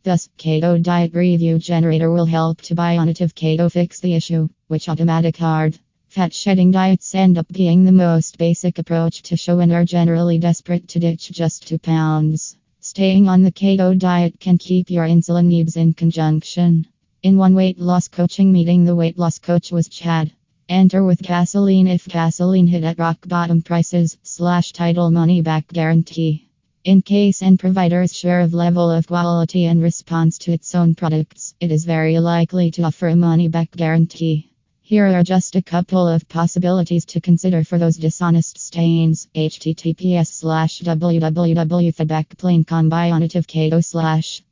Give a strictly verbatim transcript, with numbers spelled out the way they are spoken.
Thus, Keto Diet Review Generator will help to Bionative Keto fix the issue, which automatic hard fat shedding diets end up being the most basic approach to show and are generally desperate to ditch just two pounds. Staying on the keto diet can keep your insulin needs in conjunction. In one weight loss coaching meeting, the weight loss coach was Chad. Enter with gasoline if gasoline hit at rock bottom prices, slash title money back guarantee. In case and provider's share of level of quality and response to its own products, it is very likely to offer a money back guarantee. Here are just a couple of possibilities to consider for those dishonest stains. Https slash www.feedbackplane.com Bionative Keto slash